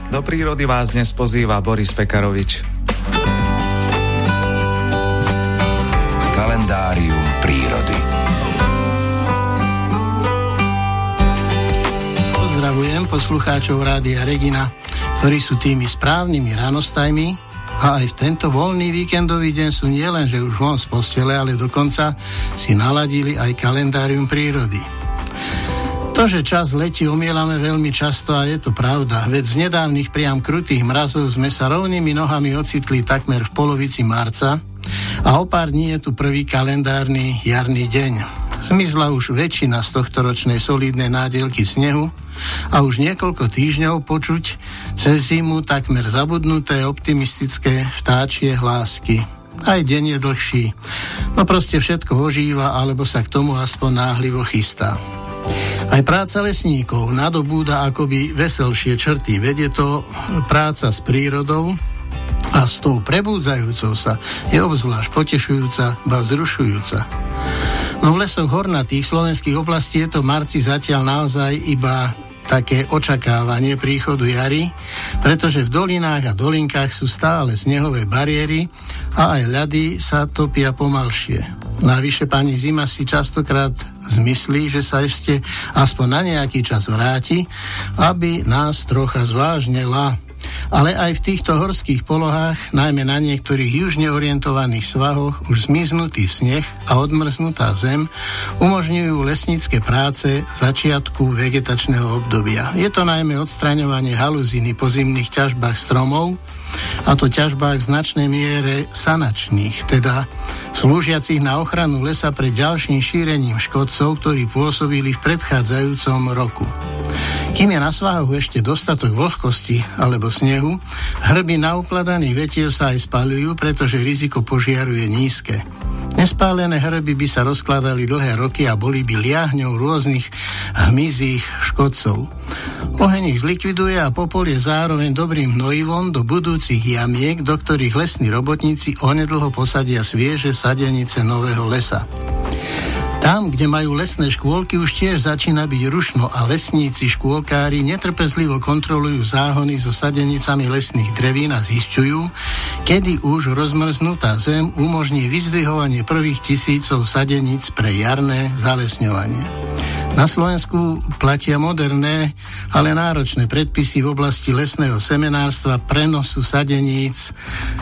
Do prírody vás dnes pozýva Boris Pekarovič. Kalendárium prírody. Pozdravujem poslucháčov Rádia Regina, ktorí sú tými správnymi ránostajmi a aj v tento voľný víkendový deň sú nielen, že už von z postele, ale dokonca si naladili aj kalendárium prírody. To, že čas letí, omielame veľmi často a je to pravda, veď z nedávnych priam krutých mrazov sme sa rovnými nohami ocitli takmer v polovici marca a o pár dní je tu prvý kalendárny jarný deň. Zmizla už väčšina z tohtoročnej solidnej nádielky snehu a už niekoľko týždňov počuť cez zimu takmer zabudnuté optimistické vtáčie hlásky. Aj deň je dlhší. No proste všetko ožíva, alebo sa k tomu aspoň náhlivo chystá. Aj práca lesníkov nadobúda akoby veselšie črty. Vedie to práca s prírodou a s tou prebúdzajúcou sa je obzvlášť potešujúca, ba vzrušujúca. No v lesoch hornatých slovenských oblastí je to v marci zatiaľ naozaj iba také očakávanie príchodu jary, pretože v dolinách a dolinkách sú stále snehové bariéry a aj ľady sa topia pomalšie. Navyše pani zima si častokrát zmyslí, že sa ešte aspoň na nejaký čas vráti, aby nás trocha zvážnela. Ale aj v týchto horských polohách, najmä na niektorých južne orientovaných svahoch, už zmiznutý sneh a odmrznutá zem umožňujú lesnícke práce začiatku vegetačného obdobia. Je to najmä odstraňovanie haluzíny po zimných ťažbách stromov, a to ťažbách v značnej miere sanačných, teda slúžiacich na ochranu lesa pred ďalším šírením škodcov, ktorí pôsobili v predchádzajúcom roku. Kým je na svahoch ešte dostatok vlhkosti alebo snehu, hrby naukladaných vetiev sa aj spaľujú, pretože riziko požiaru je nízke. Nespálené hrby by sa rozkladali dlhé roky a boli by liahňou rôznych hmyzích škodcov. Oheň ich zlikviduje a popol je zároveň dobrým hnojivom do budúcich jamiek, do ktorých lesní robotníci onedlho posadia svieže sadenice nového lesa. Tam, kde majú lesné škôlky, už tiež začína byť rušno a lesníci škôlkári netrpezlivo kontrolujú záhony so sadenicami lesných drevín a zisťujú, kedy už rozmrznutá zem umožní vyzdvihovanie prvých tisícov sadeníc pre jarné zalesňovanie. Na Slovensku platia moderné, ale náročné predpisy v oblasti lesného semenárstva, prenosu sadeníc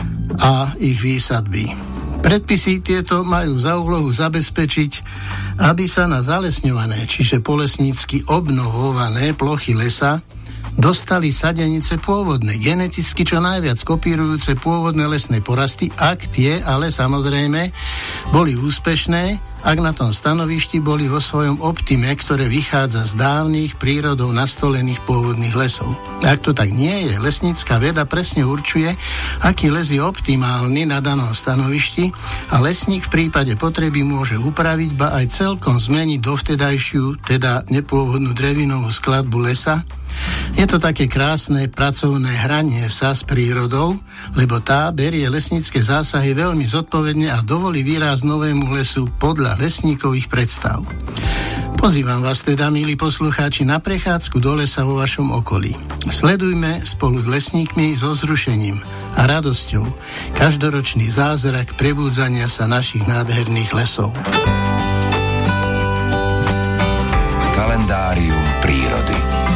a ich výsadby. Predpisy tieto majú za úlohu zabezpečiť, aby sa na zalesňované, čiže polesnícky obnovované plochy lesa dostali sadenice pôvodné, geneticky čo najviac kopírujúce pôvodné lesné porasty, ak tie, ale samozrejme, boli úspešné, ak na tom stanovišti boli vo svojom optime, ktoré vychádza z dávnych prírodou nastolených pôvodných lesov. Ak to tak nie je, lesnícka veda presne určuje, aký les je optimálny na danom stanovišti a lesník v prípade potreby môže upraviť, ba aj celkom zmeniť dovtedajšiu, teda nepôvodnú drevinovú skladbu lesa. Je to také krásne pracovné hranie sa s prírodou, lebo tá berie lesnícke zásahy veľmi zodpovedne a dovolí výraz novému lesu podľa lesníkových predstav. Pozývam vás teda, milí poslucháči, na prechádzku do lesa vo vašom okolí. Sledujme spolu s lesníkmi so vzrušením a radosťou každoročný zázrak prebúdzania sa našich nádherných lesov. Kalendárium prírody.